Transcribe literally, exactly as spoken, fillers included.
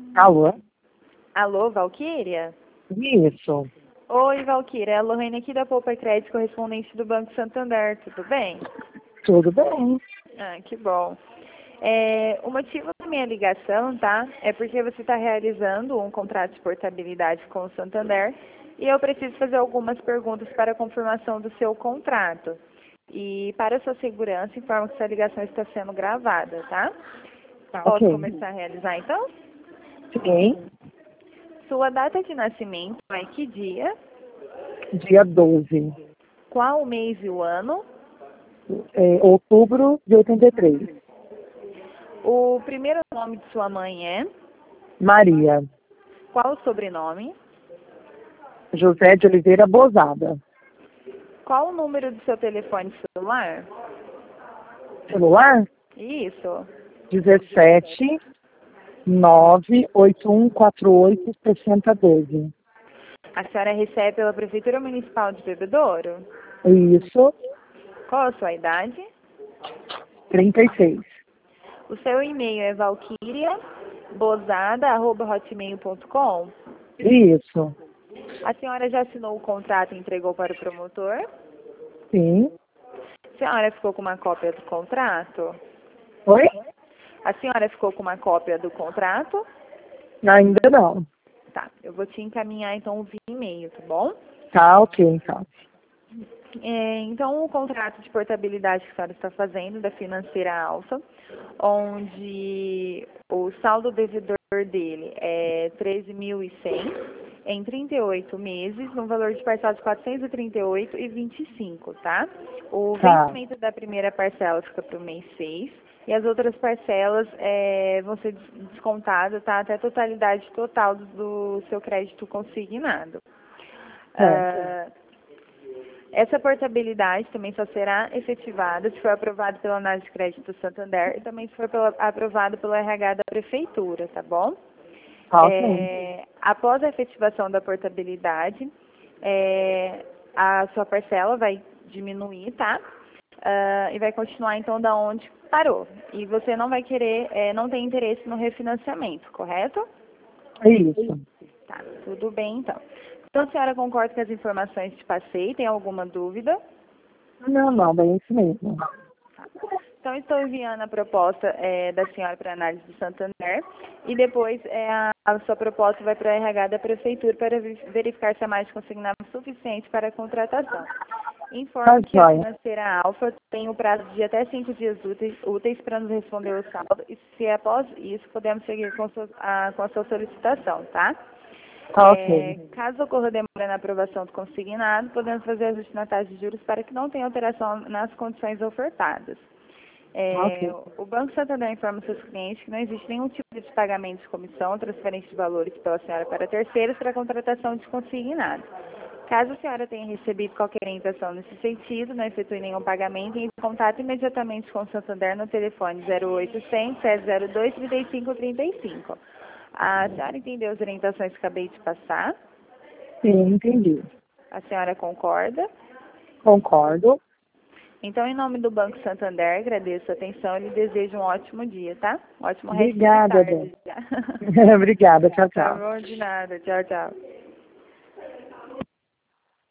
Alô? Alô, Valquíria? Isso. Oi, Valquíria. É a Lorraine aqui da Poupa Crédito, correspondente do Banco Santander. Tudo bem? Tudo bem. Ah, que bom. É, o motivo da minha ligação, tá? É porque você está realizando um contrato de portabilidade com o Santander e eu preciso fazer algumas perguntas para a confirmação do seu contrato. E para a sua segurança, informo que essa ligação está sendo gravada, tá? Tá, Posso ok. começar a realizar, então? Sim. Sua data de nascimento é que dia? Dia doze. Qual o mês e o ano? É, outubro de oitenta e três. O primeiro nome de sua mãe é? Maria. Qual o sobrenome? José de Oliveira Bozada. Qual o número do seu telefone celular? Celular? Isso. dezessete nove oito um quatro oito seis zero um dois. A senhora recebe pela Prefeitura Municipal de Bebedouro? Isso. Qual a sua idade? trinta e seis. O seu e-mail é valquiria bozada arroba hotmail ponto com? Isso. A senhora já assinou o contrato e entregou para o promotor? Sim. A senhora ficou com uma cópia do contrato? Oi? A senhora ficou com uma cópia do contrato? Ainda não. Tá, eu vou te encaminhar então via e-mail, tá bom? Tá, ok, então. É, então, o contrato de portabilidade que a senhora está fazendo da Financeira Alfa, onde o saldo devedor dele é treze mil e cem em trinta e oito meses, no valor de parcela de quatrocentos e trinta e oito reais e vinte e cinco centavos, tá? O Tá. vencimento da primeira parcela fica para o mês seis e as outras parcelas é, vão ser descontadas, tá? Até a totalidade total do, do seu crédito consignado. Certo. Ah, essa portabilidade também só será efetivada se for aprovado pela análise de crédito do Santander e também se for pela, aprovado pelo R H da Prefeitura, tá bom? Tá, ok. É, após a efetivação da portabilidade, é, a sua parcela vai diminuir, tá? Ah, e vai continuar então da onde parou. E você não vai querer, é, não tem interesse no refinanciamento, correto? Isso. Tá, tudo bem então. Então, a senhora concorda com as informações que passei? Tem alguma dúvida? Não, não, bem isso mesmo. Tá. Então, estou enviando a proposta é, da senhora para análise do Santander e depois é, a, a sua proposta vai para o R H da Prefeitura para vi- verificar se a margem consignada é suficiente para a contratação. Informo Tá que a joia. financeira Alfa tem o prazo de até cinco dias úteis, úteis para nos responder o saldo e se após isso podemos seguir com, sua- a, com a sua solicitação, tá? Tá, É, ok. caso ocorra demora na aprovação do consignado, podemos fazer ajuste na taxa de juros para que não tenha alteração nas condições ofertadas. Tá, É, ok. o Banco Santander informa seus clientes que não existe nenhum tipo de pagamento de comissão ou transferência de valores pela senhora para terceiros para a contratação de consignado. Caso a senhora tenha recebido qualquer orientação nesse sentido, não efetue nenhum pagamento, entre em contato imediatamente com o Santander no telefone zero oitocentos, sete zero dois, três cinco três cinco. A senhora entendeu as orientações que acabei de passar? Sim, entendi. A senhora concorda? Concordo. Então, em nome do Banco Santander, agradeço a atenção e lhe desejo um ótimo dia, tá? Um ótimo resto de Obrigada, Débora. tarde já. Obrigada. Tchau, Tá tchau. bom, de nada. Tchau, tchau.